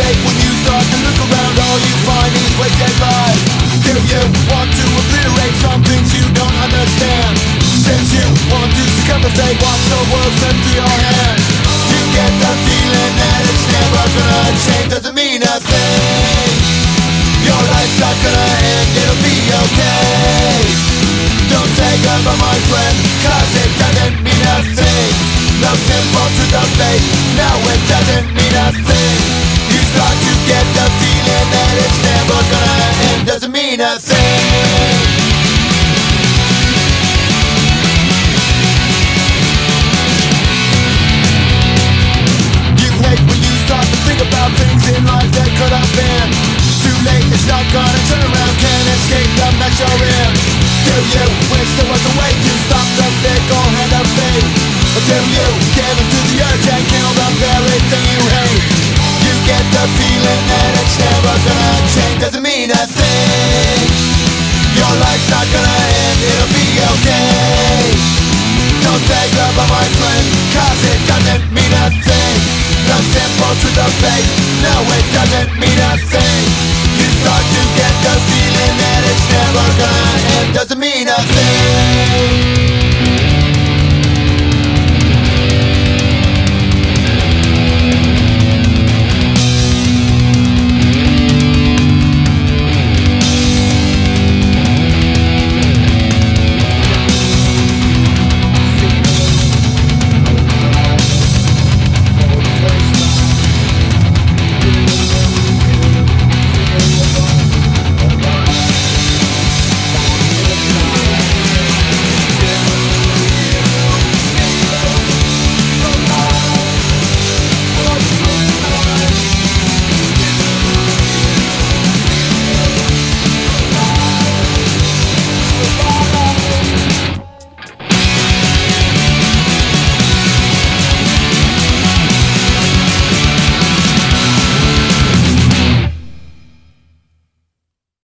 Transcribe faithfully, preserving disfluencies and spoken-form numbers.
fake when you start to look around. All you find is wasted lives. Do you want to obliterate some things you don't understand? Since you want to succumb and say watch the world slip through your hands. You get the feeling that it's never gonna change. Doesn't mean a thing. Your life's not gonna end, it'll be okay. Don't say goodbye my friend, cause it doesn't mean a thing. No simple truth of fate, no it doesn't mean a thing. You start to get the feeling that it's never gonna end. Doesn't mean a thing. You hate when you start to think about things in life that could have been. Too late, it's not gonna turn around. Can't escape the mess you're in. Do you wish there was a way to stop the fickle hand of fate? Or do you give into the urge and kill the very thing you hate? You get the feeling that it's never gonna change. Doesn't mean a thing. Your life's not gonna end, it'll be okay. Don't say goodbye my friend, cause it doesn't mean a thing. The simple truth of fate, no it doesn't mean a thing. You start to get the feeling that it's never gonna end. Doesn't mean a thing.